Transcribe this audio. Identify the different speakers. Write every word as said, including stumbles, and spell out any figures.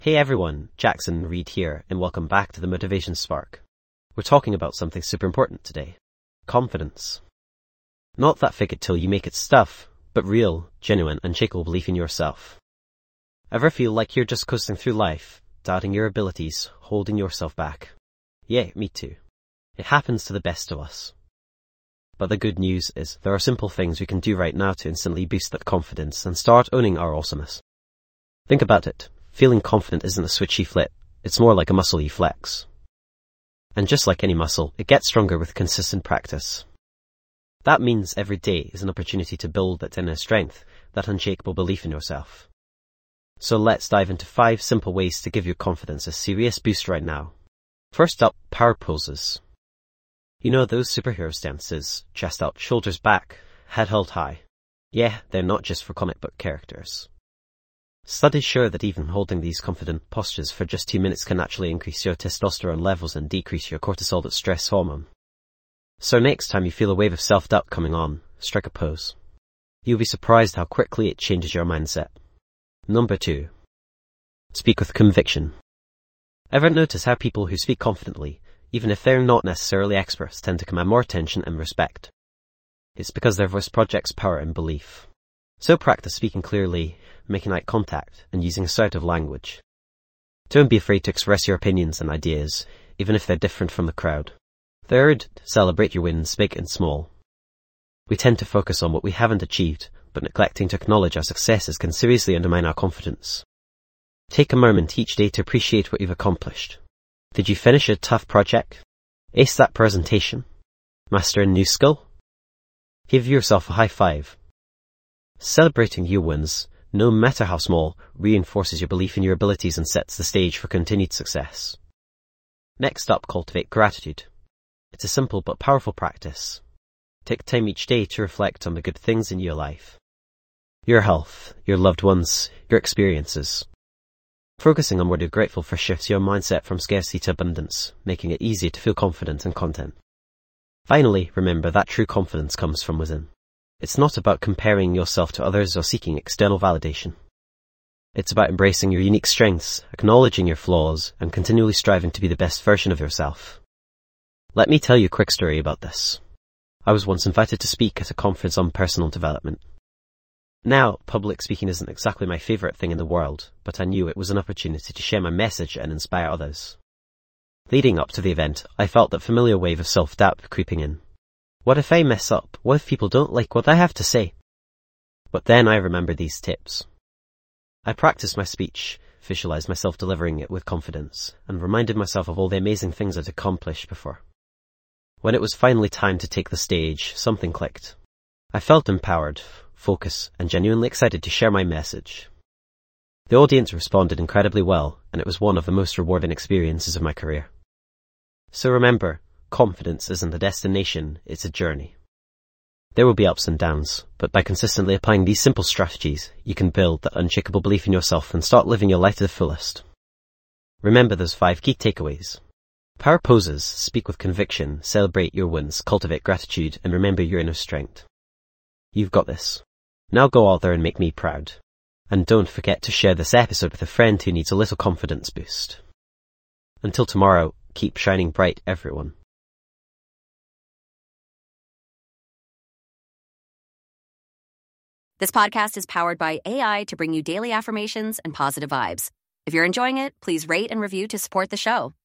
Speaker 1: Hey everyone, Jackson Reed here, and welcome back to the Motivation Spark. We're talking about something super important today. Confidence. Not that fake it till you make it stuff, but real, genuine, unshakable belief in yourself. Ever feel like you're just coasting through life, doubting your abilities, holding yourself back? Yeah, me too. It happens to the best of us. But the good news is there are simple things we can do right now to instantly boost that confidence and start owning our awesomeness. Think about it. Feeling confident isn't a switch you flip, it's more like a muscle you flex. And just like any muscle, it gets stronger with consistent practice. That means every day is an opportunity to build that inner strength, that unshakable belief in yourself. So let's dive into five simple ways to give your confidence a serious boost right now. First up, power poses. You know those superhero stances, chest out, shoulders back, head held high. Yeah, they're not just for comic book characters. Studies show that even holding these confident postures for just two minutes can actually increase your testosterone levels and decrease your cortisol, that stress hormone. So next time you feel a wave of self-doubt coming on, strike a pose. You'll be surprised how quickly it changes your mindset. Number two. Speak with conviction. Ever notice how people who speak confidently, even if they're not necessarily experts, tend to command more attention and respect? It's because their voice projects power and belief. So practice speaking clearly, making eye contact, and using assertive language. Don't be afraid to express your opinions and ideas, even if they're different from the crowd. Third, celebrate your wins, big and small. We tend to focus on what we haven't achieved, but neglecting to acknowledge our successes can seriously undermine our confidence. Take a moment each day to appreciate what you've accomplished. Did you finish a tough project? Ace that presentation? Master a new skill? Give yourself a high five. Celebrating your wins, no matter how small, reinforces your belief in your abilities and sets the stage for continued success. Next up, cultivate gratitude. It's a simple but powerful practice. Take time each day to reflect on the good things in your life. Your health, your loved ones, your experiences. Focusing on what you're grateful for shifts your mindset from scarcity to abundance, making it easier to feel confident and content. Finally, remember that true confidence comes from within. It's not about comparing yourself to others or seeking external validation. It's about embracing your unique strengths, acknowledging your flaws, and continually striving to be the best version of yourself. Let me tell you a quick story about this. I was once invited to speak at a conference on personal development. Now, public speaking isn't exactly my favorite thing in the world, but I knew it was an opportunity to share my message and inspire others. Leading up to the event, I felt that familiar wave of self-doubt creeping in. What if I mess up? What if people don't like what I have to say? But then I remembered these tips. I practiced my speech, visualized myself delivering it with confidence, and reminded myself of all the amazing things I'd accomplished before. When it was finally time to take the stage, something clicked. I felt empowered, focused, and genuinely excited to share my message. The audience responded incredibly well, and it was one of the most rewarding experiences of my career. So remember, confidence isn't a destination, it's a journey. There will be ups and downs, but by consistently applying these simple strategies, you can build that unshakable belief in yourself and start living your life to the fullest. Remember those five key takeaways. Power poses, speak with conviction, celebrate your wins, cultivate gratitude, and remember your inner strength. You've got this. Now go out there and make me proud. And don't forget to share this episode with a friend who needs a little confidence boost. Until tomorrow, keep shining bright, everyone.
Speaker 2: This podcast is powered by A I to bring you daily affirmations and positive vibes. If you're enjoying it, please rate and review to support the show.